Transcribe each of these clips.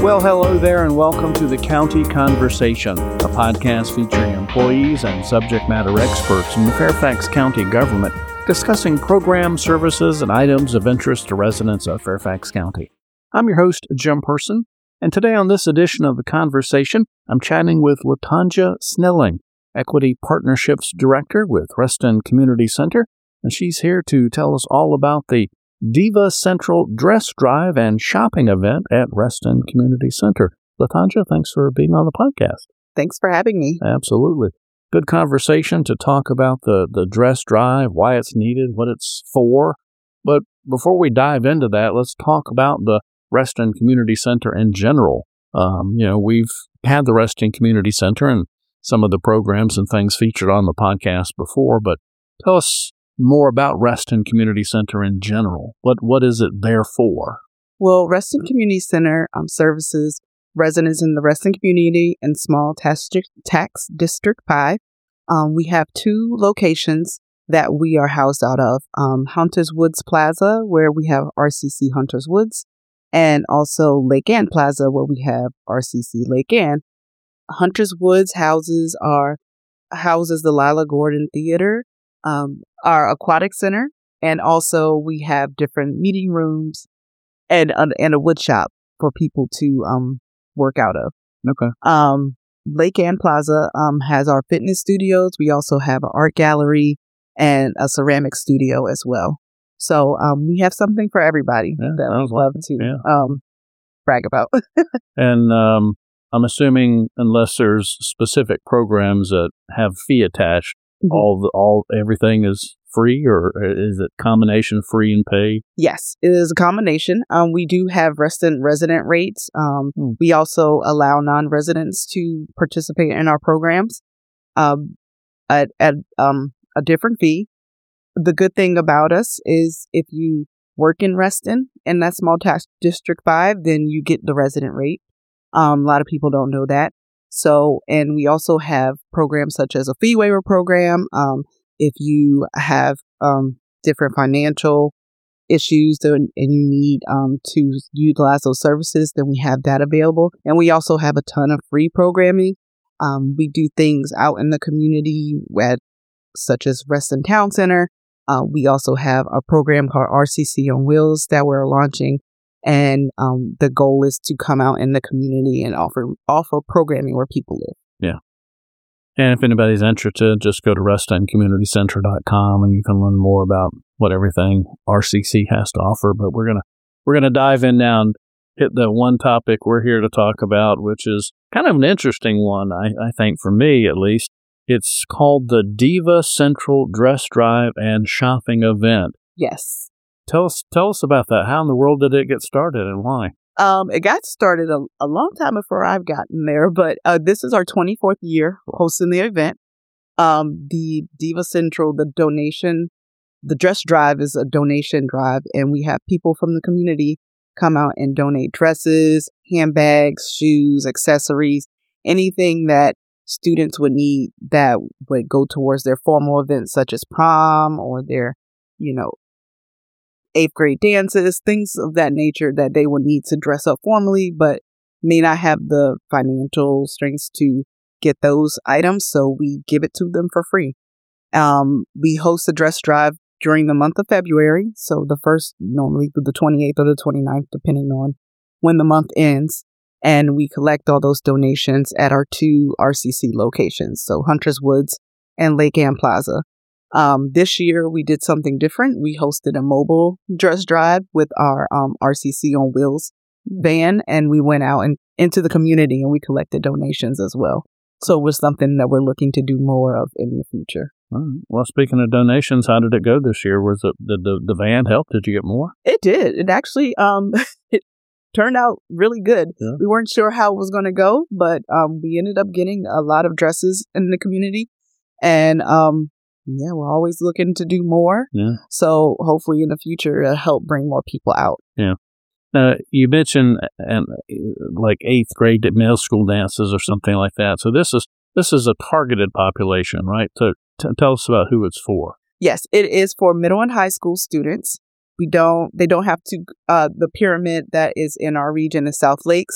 Well, hello there, and welcome to the County Conversation, a podcast featuring employees and subject matter experts in the Fairfax County government discussing programs, services, and items of interest to residents of Fairfax County. I'm your host, Jim Person, and today on this edition of the Conversation, I'm chatting with Latanja Snelling, Equity Partnerships Director with Reston Community Center, and she's here to tell us all about the Diva Central Dress Drive and Shopping event at Reston Community Center. Latanja, thanks for being on the podcast. Thanks for having me. Absolutely. Good conversation to talk about the dress drive, why it's needed, what it's for. But before we dive into that, let's talk about the Reston Community Center in general. We've had the Reston Community Center and some of the programs and things featured on the podcast before, but tell us more about Reston Community Center in general. What is it there for? Well, Reston Community Center services residents in the Reston community and small tax District 5. We have two locations that we are housed out of. Hunters Woods Plaza, where we have RCC Hunters Woods, and also Lake Ann Plaza, where we have RCC Lake Ann. Hunters Woods houses the Lila Gordon Theater, our aquatic center, and also we have different meeting rooms and a wood shop for people to work out of. Okay. Lake Ann Plaza has our fitness studios. We also have an art gallery and a ceramic studio as well. So we have something for everybody that I would love to brag about. And I'm assuming unless there's specific programs that have fee attached, everything is free, or is it combination free and pay? Yes, it is a combination. We do have resident rates. We also allow non-residents to participate in our programs at a different fee. The good thing about us is if you work in Reston in that small tax District 5, then you get the resident rate. A lot of people don't know that. So, and we also have programs such as a fee waiver program. If you have different financial issues and you need to utilize those services, then we have that available. And we also have a ton of free programming. We do things out in the community such as Reston Town Center. We also have a program called RCC on Wheels that we're launching. And the goal is to come out in the community and offer programming where people live. Yeah. And if anybody's interested, just go to RestonCommunityCenter.com and you can learn more about what everything RCC has to offer. But we're gonna dive in now and hit the one topic we're here to talk about, which is kind of an interesting one, I think, for me at least. It's called the Diva Central Dress Drive and Shopping event. Yes. Tell us about that. How in the world did it get started and why? It got started a long time before I've gotten there, but this is our 24th year hosting the event. The Diva Central, the dress drive is a donation drive, and we have people from the community come out and donate dresses, handbags, shoes, accessories, anything that students would need that would go towards their formal events such as prom or their, 8th grade dances, things of that nature that they would need to dress up formally, but may not have the financial strengths to get those items. So we give it to them for free. We host a dress drive during the month of February. So the first, normally the 28th or the 29th, depending on when the month ends. And we collect all those donations at our two RCC locations. So Hunters Woods and Lake Ann Plaza. This year we did something different. We hosted a mobile dress drive with our RCC on Wheels van, and we went out and into the community and we collected donations as well. So it was something that we're looking to do more of in the future. Well, speaking of donations, how did it go this year? Was it the van help? Did you get more? It did. It actually it turned out really good. Yeah. We weren't sure how it was going to go, but we ended up getting a lot of dresses in the community, and we're always looking to do more. Yeah. So hopefully in the future it'll help bring more people out. Yeah. You mentioned like 8th grade middle school dances or something like that. So this is a targeted population, right? So tell us about who it's for. Yes, it is for middle and high school students. They don't have to, the pyramid that is in our region is South Lakes.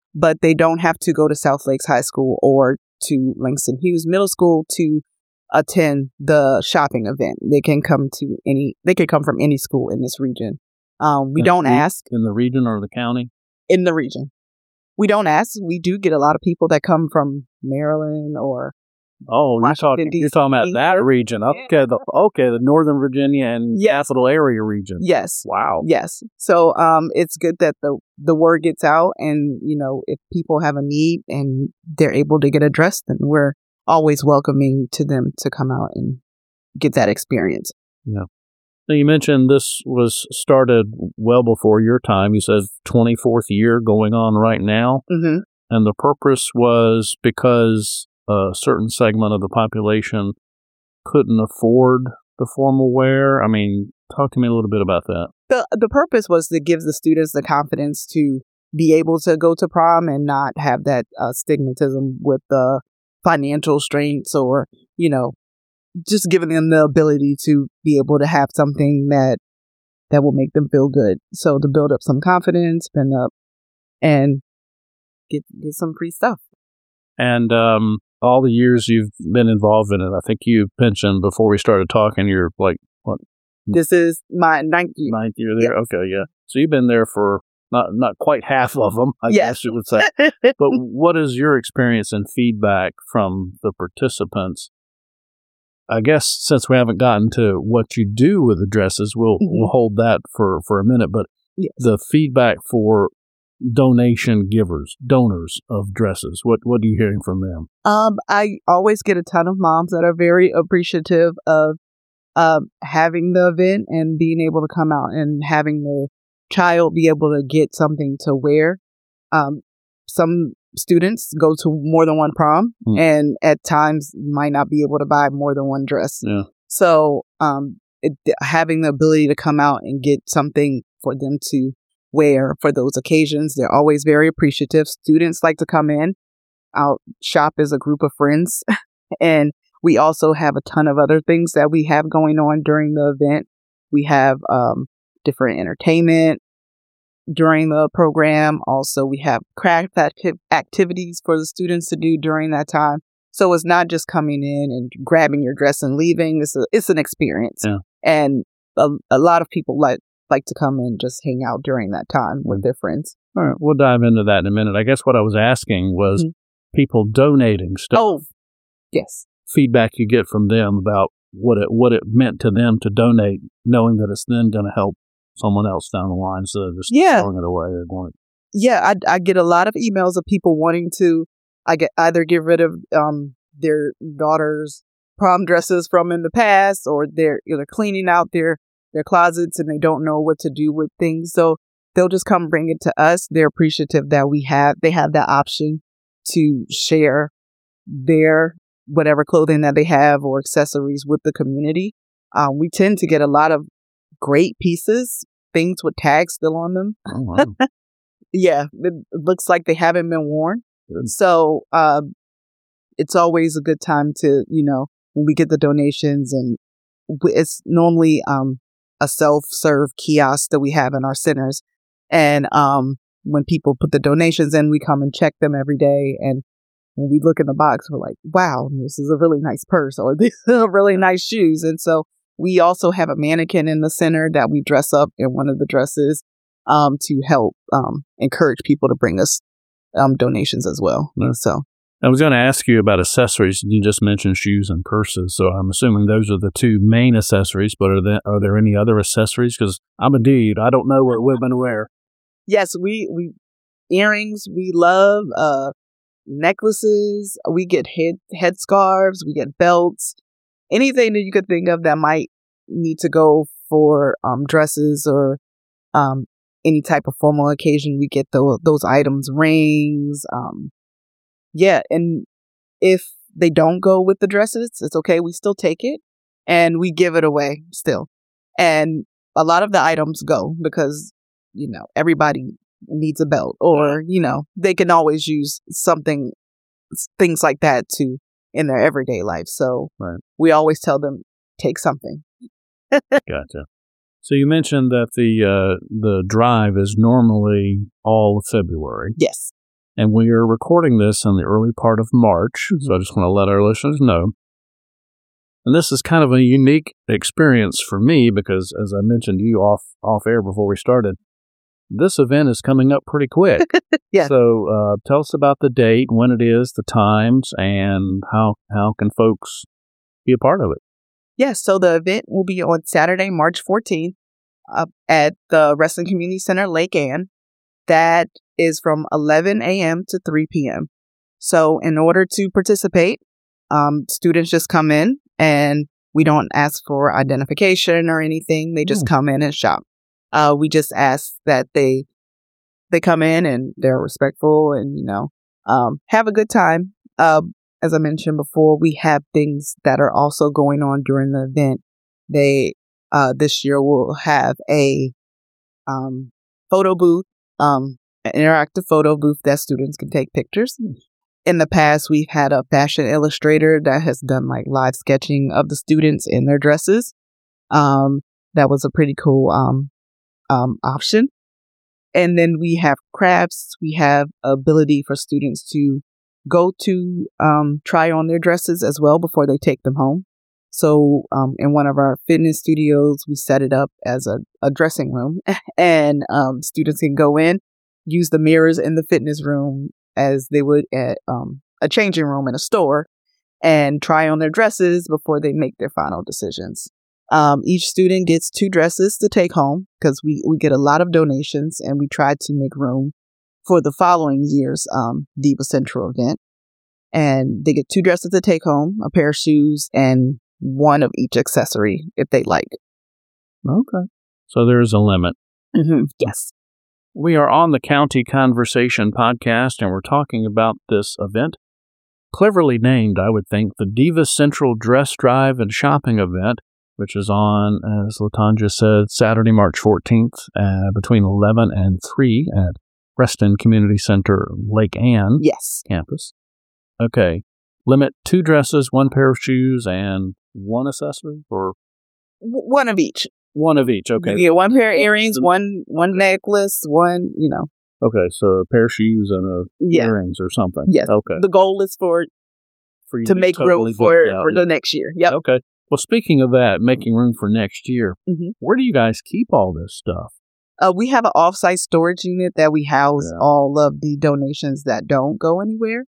but they don't have to go to South Lakes High School or to Langston Hughes Middle School to attend the shopping event. They can come from any school in this region. We don't ask. In the region or the county? In the region. We don't ask. We do get a lot of people that come from Maryland or you're talking about that region. Okay, the Northern Virginia and Capital Area region. Yes. Wow. Yes. So it's good that the word gets out, and if people have a need and they're able to get addressed, then we're always welcoming to them to come out and get that experience. Yeah. So you mentioned this was started well before your time. You said 24th year going on right now. Mm-hmm. And the purpose was because a certain segment of the population couldn't afford the formal wear. I mean, talk to me a little bit about that. The purpose was to give the students the confidence to be able to go to prom and not have that stigmatism with the financial strains or, just giving them the ability to be able to have something that will make them feel good. So to build up some confidence, spend up, and get some free stuff. And all the years you've been involved in it, I think you mentioned before we started talking, you're like, what? This is my 9th year. 9th year there? Yes. Okay, yeah. So you've been there for not quite half of them, I guess you would say. But what is your experience and feedback from the participants? I guess since we haven't gotten to what you do with the dresses, we'll hold that for a minute. But the feedback for donors of dresses, what are you hearing from them? I always get a ton of moms that are very appreciative of having the event and being able to come out and having their child be able to get something to wear. Some students go to more than one prom and at times might not be able to buy more than one dress. Yeah. So having the ability to come out and get something for them to wear for those occasions, they're always very appreciative. Students like to come in, out shop as a group of friends. And we also have a ton of other things that we have going on during the event. We have different entertainment during the program. Also, we have craft activities for the students to do during that time. So it's not just coming in and grabbing your dress and leaving. It's an experience. Yeah. And a lot of people like to come and just hang out during that time with their friends. All right, we'll dive into that in a minute. I guess what I was asking was people donating stuff. Oh, yes. Feedback you get from them about what it meant to them to donate, knowing that it's then going to help someone else down the line instead of just throwing it away or going. Yeah, I get a lot of emails of people wanting to either get rid of their daughter's prom dresses from in the past, or they're cleaning out their closets and they don't know what to do with things. So they'll just come bring it to us. They're appreciative that they have that option to share their whatever clothing that they have or accessories with the community. We tend to get a lot of great pieces, things with tags still on them. Oh, wow. Yeah, it looks like they haven't been worn. Good. So it's always a good time to, when we get the donations, and it's normally a self-serve kiosk that we have in our centers. And when people put the donations in, we come and check them every day. And when we look in the box, we're like, wow, this is a really nice purse, or these are really nice shoes. And so we also have a mannequin in the center that we dress up in one of the dresses to help encourage people to bring us donations as well. Yeah. So I was going to ask you about accessories. You just mentioned shoes and purses, so I'm assuming those are the two main accessories, but are there any other accessories? Because I'm a dude. I don't know what women wear. Yes, we earrings, we love necklaces, we get head scarves, we get belts, anything that you could think of that might need to go for dresses or any type of formal occasion. We get those items, rings. Yeah, and if they don't go with the dresses, it's okay. We still take it and we give it away still. And a lot of the items go because, everybody needs a belt, or, they can always use things like that in their everyday life. So we always tell them, take something. Gotcha. So you mentioned that the drive is normally all of February. Yes. And we are recording this in the early part of March, so I just want to let our listeners know. And this is kind of a unique experience for me because, as I mentioned to you off air before we started, this event is coming up pretty quick. Yeah. So tell us about the date, when it is, the times, and how can folks be a part of it? Yes, so the event will be on Saturday, March 14th at the Reston Community Center, Lake Ann. That is from 11 a.m. to 3 p.m. So in order to participate, students just come in and we don't ask for identification or anything. They just come in and shop. We just ask that they come in and they're respectful and, have a good time. As I mentioned before, we have things that are also going on during the event. They, this year will have a, photo booth, an interactive photo booth that students can take pictures. In the past, we've had a fashion illustrator that has done like live sketching of the students in their dresses. That was a pretty cool, option. And then we have crafts. We have ability for students to go to try on their dresses as well before they take them home. So in one of our fitness studios, we set it up as a dressing room and students can go in, use the mirrors in the fitness room as they would at a changing room in a store and try on their dresses before they make their final decisions. Each student gets 2 dresses to take home because we get a lot of donations and we try to make room for the following year's Diva Central event. And they get 2 dresses to take home, a pair of shoes, and one of each accessory if they like. Okay. So there's a limit. Mm-hmm. Yes. We are on the County Conversation podcast, and we're talking about this event, cleverly named, I would think, the Diva Central Dress Drive and Shopping Event, which is on, as LaTanja said, Saturday, March 14th, between 11 and 3 at Reston Community Center, Lake Ann campus. Okay. Limit 2 dresses, 1 pair of shoes, and 1 accessory? Or one of each. One of each, okay. You get 1 pair of earrings, one necklace, one, Okay, so a pair of shoes and earrings or something. Yes. Okay. The goal is for you to make room for the next year. Yep. Okay. Well, speaking of that, making room for next year, where do you guys keep all this stuff? We have an off-site storage unit that we house all of the donations that don't go anywhere.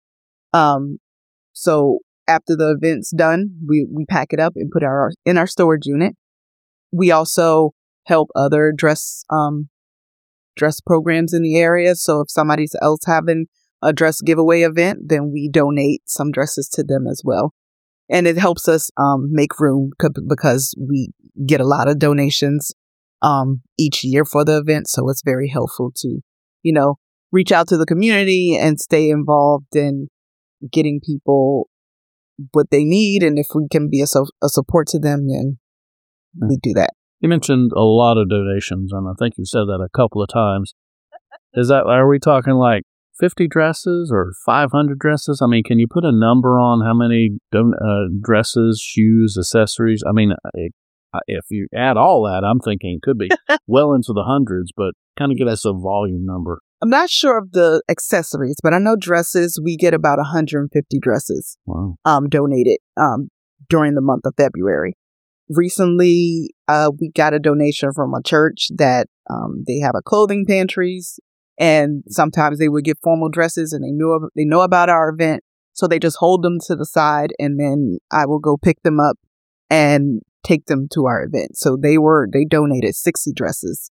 So after the event's done, we pack it up and put in our storage unit. We also help other dress programs in the area. So if somebody's else having a dress giveaway event, then we donate some dresses to them as well. And it helps us make room because we get a lot of donations each year for the event. So it's very helpful to, reach out to the community and stay involved in getting people what they need. And if we can be a support to them, then we do that. You mentioned a lot of donations, and I think you said that a couple of times. Are we talking like 50 dresses or 500 dresses? I mean, can you put a number on how many dresses, shoes, accessories? I mean, if you add all that, I'm thinking it could be well into the hundreds, but kind of give us a volume number. I'm not sure of the accessories, but I know dresses, we get about 150 dresses donated during the month of February. Recently, we got a donation from a church that they have a clothing pantries, and sometimes they would get formal dresses, and they know about our event, so they just hold them to the side, and then I will go pick them up and take them to our event. So they donated 60 dresses.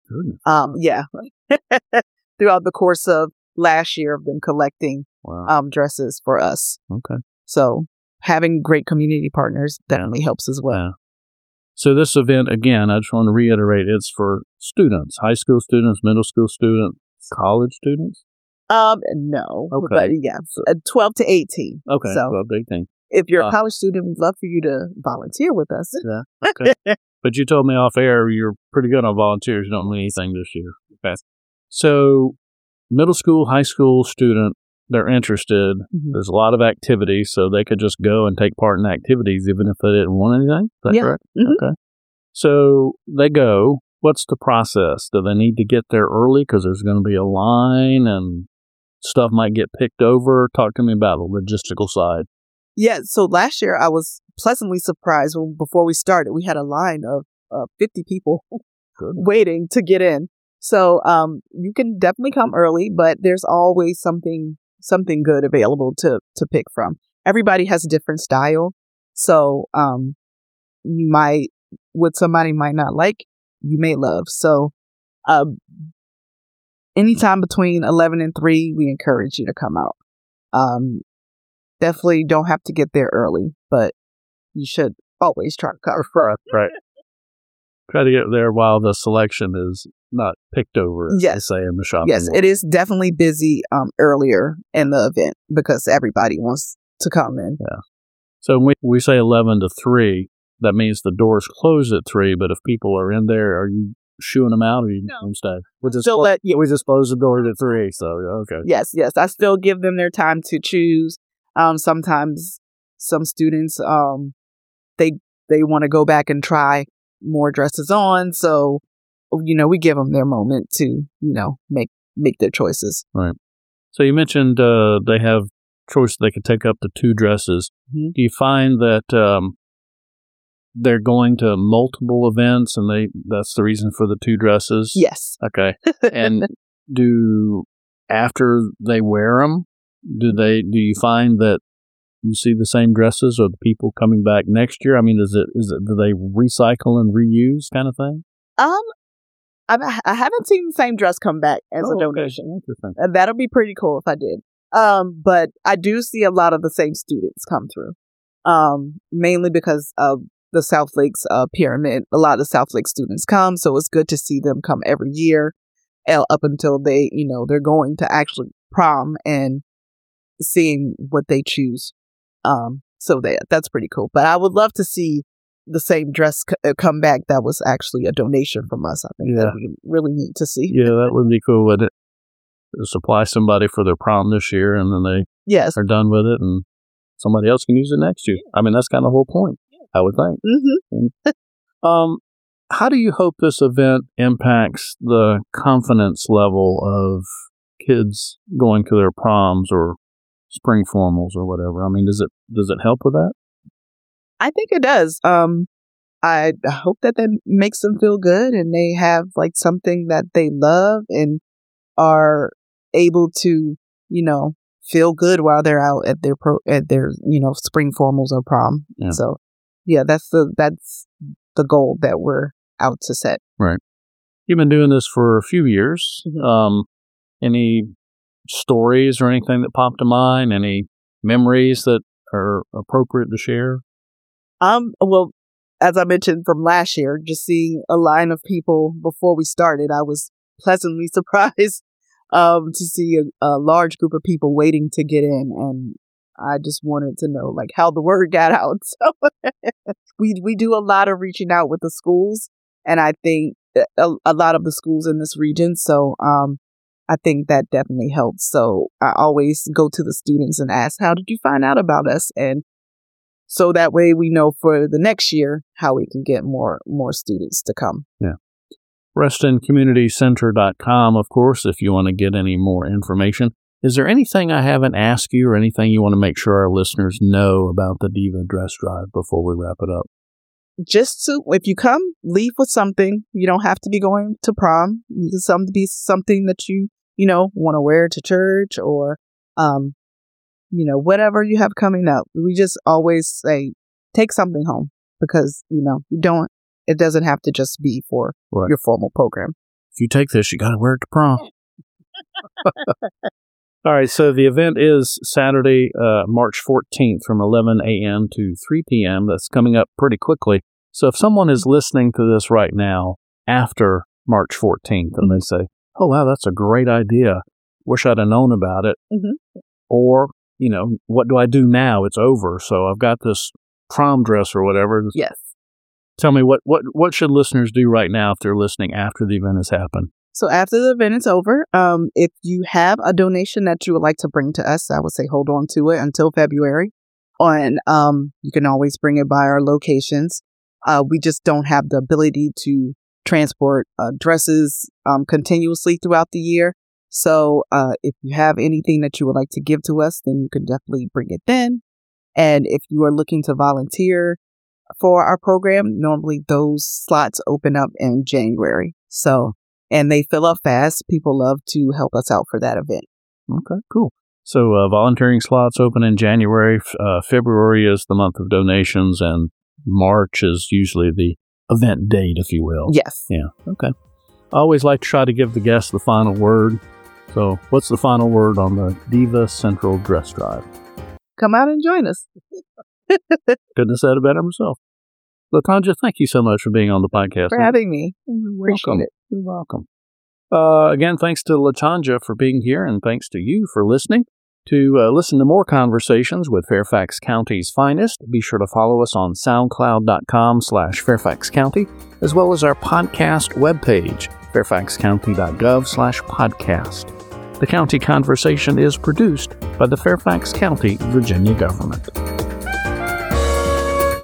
Throughout the course of last year of them collecting dresses for us. Okay. So having great community partners definitely helps as well. Yeah. So this event, again, I just want to reiterate, it's for students, high school students, middle school students, college students? No. Okay. But 12 to 18. Okay, so 12 to 18. If you're a college student, we'd love for you to volunteer with us. Yeah. Okay. But you told me off air you're pretty good on volunteers. You don't need anything this year. Okay. So middle school, high school student, they're interested. Mm-hmm. There's a lot of activities, so they could just go and take part in activities even if they didn't want anything. Is that correct? Mm-hmm. Okay. So they go. What's the process? Do they need to get there early because there's going to be a line? And stuff might get picked over? Talk to me about the logistical side. Yeah, so last year I was pleasantly surprised when before we started, we had a line of 50 people waiting to get in. So you can definitely come early, but there's always something good available to pick from. Everybody has a different style. So you might, what somebody might not like, you may love. So anytime between 11 and 3, we encourage you to come out. Definitely don't have to get there early, but you should always try to cover first. Right. Try to get there while the selection is not picked over, as they say in the shopping Yes, mall. it is definitely busy earlier in the event because everybody wants to come in. Yeah. So when we say 11 to 3, that means the doors close at 3, but if people are in there, are you shooing them out or you don't stay? We just close the door at 3, so okay. Yes. I still give them their time to choose. Sometimes some students, they want to go back and try more dresses on. So, we give them their moment to, make their choices. Right. So you mentioned they have choice. They could take up to 2 dresses. Mm-hmm. Do you find that they're going to multiple events and that's the reason for the 2 dresses? Yes. Okay. And after they wear them, do you find that you see the same dresses or the people coming back next year? I mean, do they recycle and reuse kind of thing? I haven't seen the same dress come back as a donation. Interesting. And that'll be pretty cool if I did. But I do see a lot of the same students come through. Mainly because of the South Lakes pyramid. A lot of the South Lake students come, so it's good to see them come every year up until they're going to actually prom and seeing what they choose. So that's pretty cool. But I would love to see the same dress come back that was actually a donation from us. I think that we really need to see. Yeah, that would be cool. Would it supply somebody for their prom this year and then they are done with it and somebody else can use it next year? I mean, that's kind of the whole point, I would think. Mm-hmm. How do you hope this event impacts the confidence level of kids going to their proms or spring formals or whatever? I mean, does it help with that? I think it does. I hope that makes them feel good and they have like something that they love and are able to, feel good while they're out at their spring formals or prom. Yeah. So, that's the goal that we're out to set. Right. You've been doing this for a few years. Mm-hmm. Any stories or anything that popped to mind? Any memories that are appropriate to share? Well, as I mentioned from last year, just seeing a line of people before we started, I was pleasantly surprised to see a large group of people waiting to get in, and I just wanted to know like how the word got out. So we do a lot of reaching out with the schools, and I think a lot of the schools in this region. So I think that definitely helps. So I always go to the students and ask, how did you find out about us? And so that way we know for the next year how we can get more students to come. Yeah. RestonCommunityCenter.com, of course, if you want to get any more information. Is there anything I haven't asked you or anything you want to make sure our listeners know about the Diva Dress Drive before we wrap it up? Just if you come, leave with something. You don't have to be going to prom. It's be something that you want to wear to church or, whatever you have coming up. We just always say, take something home because, it doesn't have to just be for your formal program. If you take this, you got to wear it to prom. All right. So the event is Saturday, March 14th from 11 a.m. to 3 p.m. That's coming up pretty quickly. So if someone is listening to this right now after March 14th and they say, oh, wow, that's a great idea. Wish I'd have known about it. Mm-hmm. Or, what do I do now? It's over. So I've got this prom dress or whatever. Yes. Tell me, what should listeners do right now if they're listening after the event has happened? So after the event is over, if you have a donation that you would like to bring to us, I would say hold on to it until February. And you can always bring it by our locations. We just don't have the ability to transport dresses continuously throughout the year. So if you have anything that you would like to give to us, then you can definitely bring it then. And if you are looking to volunteer for our program, normally those slots open up in January. So, and they fill up fast. People love to help us out for that event. Okay, cool. So volunteering slots open in January. February is the month of donations, and March is usually the event date, if you will. Yes. Yeah, okay. I always like to try to give the guests the final word. So what's the final word on the Diva Central Dress Drive? Come out and join us. Couldn't have said it better myself. LaTonya, thank you so much for being on the podcast. For having me. Appreciate it. You're welcome. Again, thanks to LaTonya for being here, and thanks to you for listening. To listen to more conversations with Fairfax County's finest, be sure to follow us on soundcloud.com/Fairfax County, as well as our podcast webpage, fairfaxcounty.gov/podcast. The County Conversation is produced by the Fairfax County, Virginia government.